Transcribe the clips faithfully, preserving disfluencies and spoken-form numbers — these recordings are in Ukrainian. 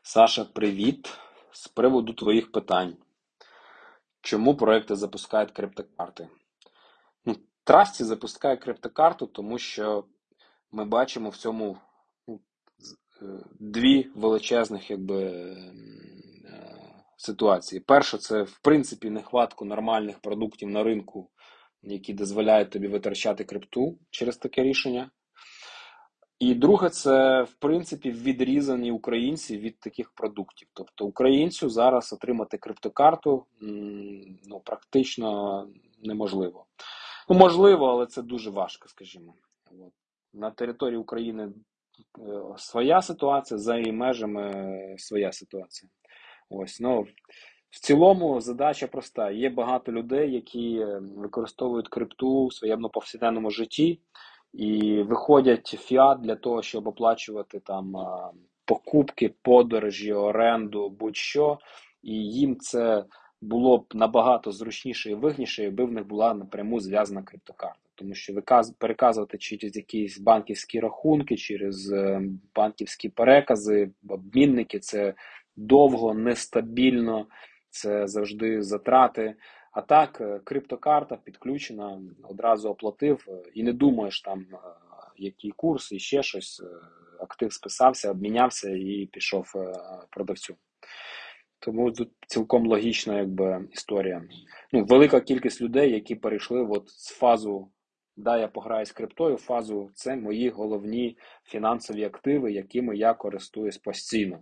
Саша, привіт! З приводу твоїх питань. Чому проекти запускають криптокарти? Ну, Трасті запускає криптокарту, тому що ми бачимо в цьому ну, з- е, дві величезних якби, е, ситуації. Перша, це в принципі нехватку нормальних продуктів на ринку, які дозволяють тобі витрачати крипту через таке рішення. І друге, це в принципі відрізані українці від таких продуктів. Тобто українцю зараз отримати криптокарту ну, практично неможливо. Ну, можливо, але це дуже важко, скажімо. От. На території України е, своя ситуація, за її межами своя ситуація. Ось, ну, в цілому задача проста. Є багато людей, які використовують крипту в своєму повсякденному житті і виходять в фіат для того, щоб оплачувати там покупки, подорожі, оренду, будь-що. І їм це було б набагато зручніше і вигідніше, якби в них була напряму зв'язана криптокарта. Тому що переказувати через якісь банківські рахунки, через банківські перекази, обмінники – це довго, нестабільно, це завжди затрати. А так, криптокарта підключена, одразу оплатив і не думаєш там, який курс і ще щось, актив списався, обмінявся і пішов продавцю. Тому тут цілком логічна якби, історія. Ну, велика кількість людей, які перейшли от з фазу «да, я пограю з криптою», в фазу «це мої головні фінансові активи, якими я користуюсь постійно».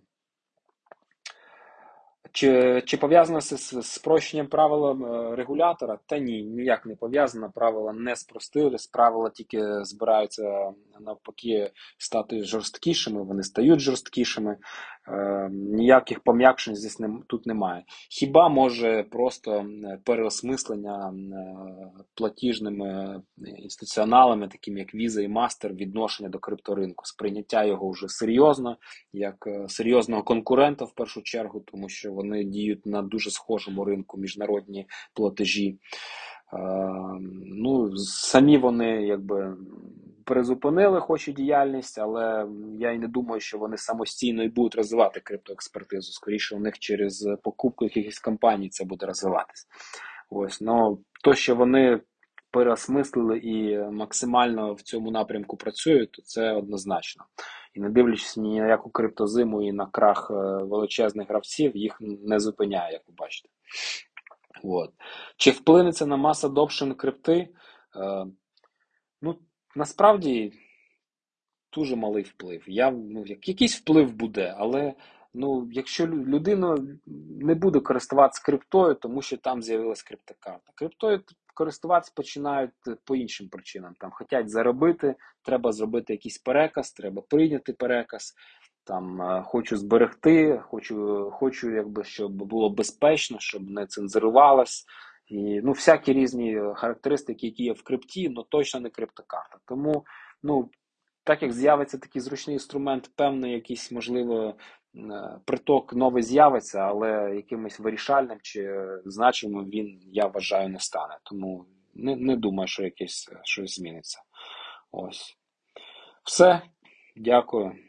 Чи, чи пов'язано це з спрощенням правил регулятора? Та ні, ніяк не пов'язано. Правила не спростились, правила тільки збираються навпаки стати жорсткішими, вони стають жорсткішими. Е, ніяких пом'якшень здесь не, тут немає. Хіба може просто переосмислення платіжними інституціоналами, такими як Visa і Master, відношення до крипторинку, сприйняття його вже серйозно, як серйозного конкурента в першу чергу, тому що вони діють на дуже схожому ринку, міжнародні платежі. Е, ну, самі вони якби призупинили хоч і діяльність, але я і не думаю, що вони самостійно і будуть розвивати криптоекспертизу. Скоріше у них через покупку якихось компаній це буде розвиватись. Ось, ну, то, що вони переосмислили і максимально в цьому напрямку працюють, то це однозначно. І не дивлячись ні на яку криптозиму і на крах величезних гравців, їх не зупиняє, як ви бачите. От. Чи вплине це на mass adoption крипти? Е, ну, насправді, дуже малий вплив. Я, ну, якийсь вплив буде, але ну, якщо людина не буде користуватися криптою, тому що там з'явилась криптокарта. Криптою користуватися починають по іншим причинам. Там хочуть заробити, треба зробити якийсь переказ, треба прийняти переказ. Там хочу зберегти, хочу, хочу, якби, щоб було безпечно, щоб не цензурувалось. І, ну, всякі різні характеристики, які є в крипті, але точно не криптокарта. Тому, ну, так як з'явиться такий зручний інструмент, певний якийсь, можливо, приток новий з'явиться, але якимось вирішальним чи значимим він, я вважаю, не стане. Тому не, не думаю, що якесь щось зміниться. Ось. Все. Дякую.